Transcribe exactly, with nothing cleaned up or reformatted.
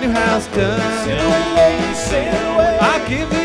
new house done. Sail away, sail away. I'll give the